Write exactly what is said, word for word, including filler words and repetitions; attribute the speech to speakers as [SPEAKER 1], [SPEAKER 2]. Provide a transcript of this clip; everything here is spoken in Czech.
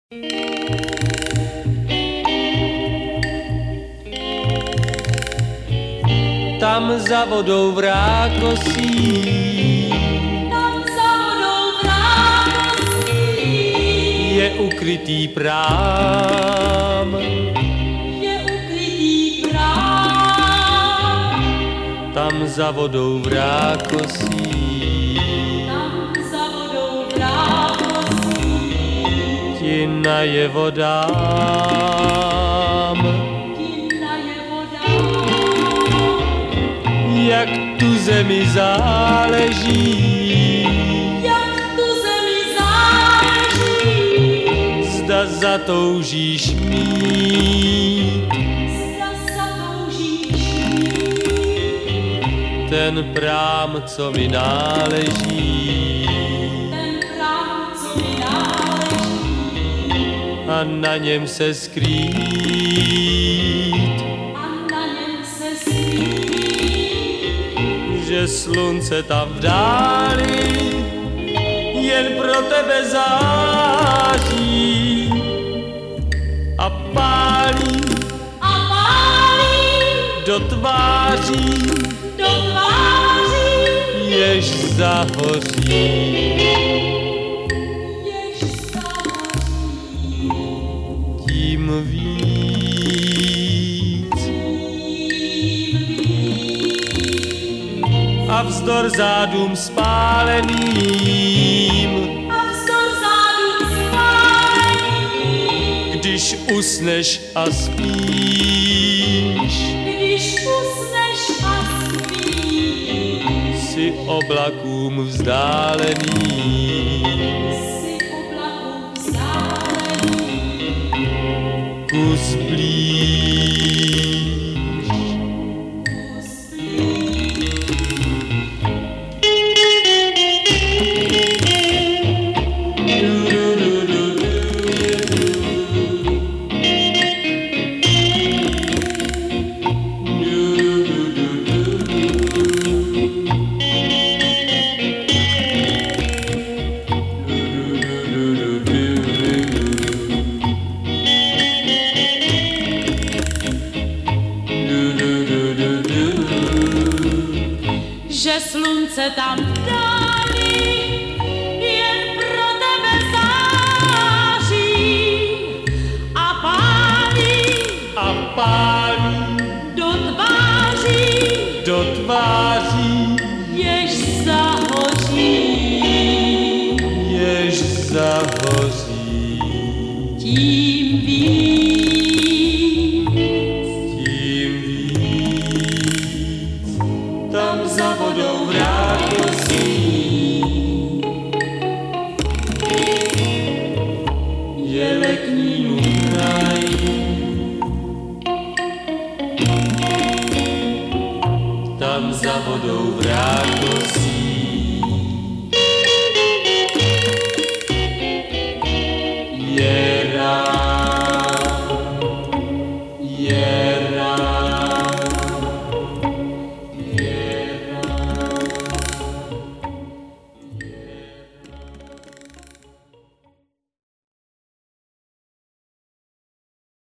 [SPEAKER 1] Tam za vodou v Rákosí,
[SPEAKER 2] tam za vodou v Rákosí
[SPEAKER 1] je ukrytý prám,
[SPEAKER 2] je ukrytý prám.
[SPEAKER 1] tam za vodou v Rákosí,
[SPEAKER 2] Tam za vodou v Rákosí
[SPEAKER 1] ti naje vodám,
[SPEAKER 2] ti naje voda.
[SPEAKER 1] jak tu zemi záleží,
[SPEAKER 2] Jak tu zemi záleží,
[SPEAKER 1] zda zatoužíš mít
[SPEAKER 2] zda zatoužíš mít
[SPEAKER 1] ten prám, co mi náleží,
[SPEAKER 2] ten prám, co mi náleží,
[SPEAKER 1] a na něm se skrýt,
[SPEAKER 2] a na něm se skrýt,
[SPEAKER 1] že slunce tam v dáli jen pro tebe září a pálí
[SPEAKER 2] a pálí
[SPEAKER 1] do tváří,
[SPEAKER 2] do tváří,
[SPEAKER 1] jež zahoří.
[SPEAKER 2] jež zahoří.
[SPEAKER 1] Tím víc a vzdor zádům spáleným,
[SPEAKER 2] A vzdor zádům spáleným,
[SPEAKER 1] když usneš a spíš,
[SPEAKER 2] když usneš a spíš,
[SPEAKER 1] si oblakům vzdálený,
[SPEAKER 2] si oblakům vzdálený,
[SPEAKER 1] kus blíž.
[SPEAKER 2] kus blíž. Že slunce tam v dáli jen pro tebe září a pálí
[SPEAKER 1] A pálí
[SPEAKER 2] do tváří,
[SPEAKER 1] do tváří,
[SPEAKER 2] jež zahoří.
[SPEAKER 1] jež zahoří.
[SPEAKER 2] Tím víc,
[SPEAKER 1] Tím víc, tam za vodou v Rákosí je leknínův kraj. Tam za vodou v Rákosí